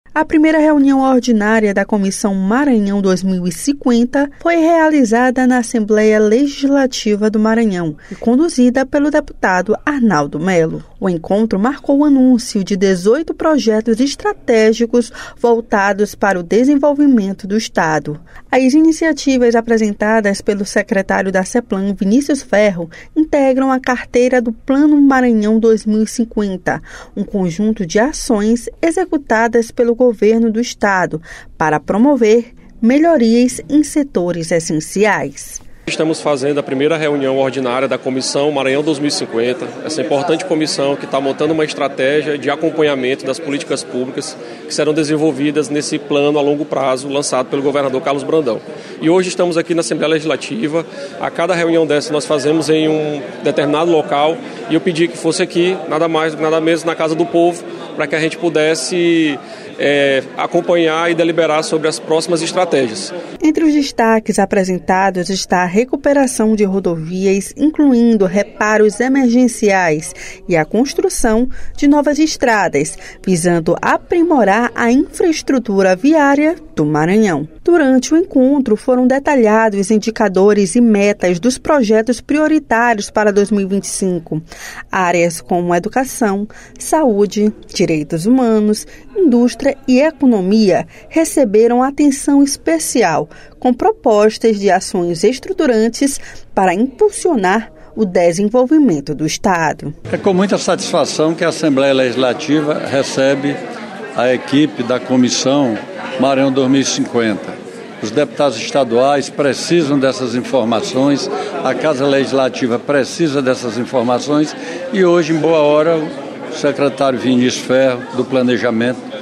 A primeira reunião ordinária da Comissão Maranhão 2050 foi realizada na Assembleia Legislativa do Maranhão e conduzida pelo deputado Arnaldo Melo. O encontro marcou o anúncio de 18 projetos estratégicos voltados para o desenvolvimento do Estado. As iniciativas apresentadas pelo secretário da CEPLAN, Vinícius Ferro, integram a carteira do Plano Maranhão 2050, um conjunto de ações executadas pelo governo do Estado para promover melhorias em setores essenciais. Estamos fazendo a primeira reunião ordinária da Comissão Maranhão 2050, essa importante comissão que está montando uma estratégia de acompanhamento das políticas públicas que serão desenvolvidas nesse plano a longo prazo lançado pelo governador Carlos Brandão. E hoje estamos aqui na Assembleia Legislativa. A cada reunião dessa nós fazemos em um determinado local e eu pedi que fosse aqui, nada mais, nada menos, na Casa do Povo, para que a gente pudesse acompanhar e deliberar sobre as próximas estratégias. Entre os destaques apresentados está a recuperação de rodovias, incluindo reparos emergenciais e a construção de novas estradas, visando aprimorar a infraestrutura viária do Maranhão. Durante o encontro, foram detalhados indicadores e metas dos projetos prioritários para 2025. Áreas como educação, saúde, direitos humanos, indústria e economia receberam atenção especial, com propostas de ações estruturantes para impulsionar o desenvolvimento do Estado. É com muita satisfação que a Assembleia Legislativa recebe a equipe da Comissão Maranhão 2050. Os deputados estaduais precisam dessas informações, a Casa Legislativa precisa dessas informações e hoje, em boa hora, o secretário Vinícius Ferro, do Planejamento,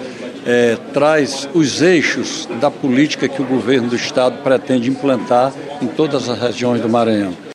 traz os eixos da política que o governo do Estado pretende implantar em todas as regiões do Maranhão.